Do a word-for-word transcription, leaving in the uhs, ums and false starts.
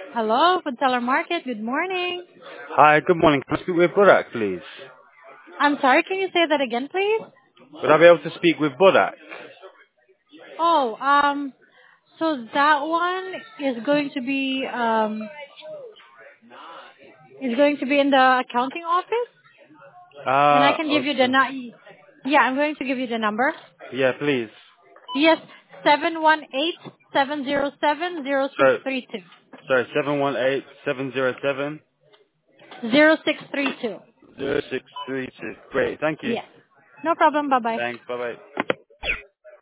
Hello, Food Seller Market. Good morning. Hi, good morning. Can I speak with Bodak, please? I'm sorry, can you say that again, please? Would I be able to speak with Bodak? Oh, um, so that one is going to be um is going to be in the accounting office, and I Ah, can give you the okay. nu- yeah, I'm going to give you the number. Yeah, please. Yes, seven one eight seven zero seven zero six So, three two sorry, seven one eight seven zero seven zero six three two. zero six three two. Great, thank you. Yes, no problem. Bye bye. Thanks, bye bye.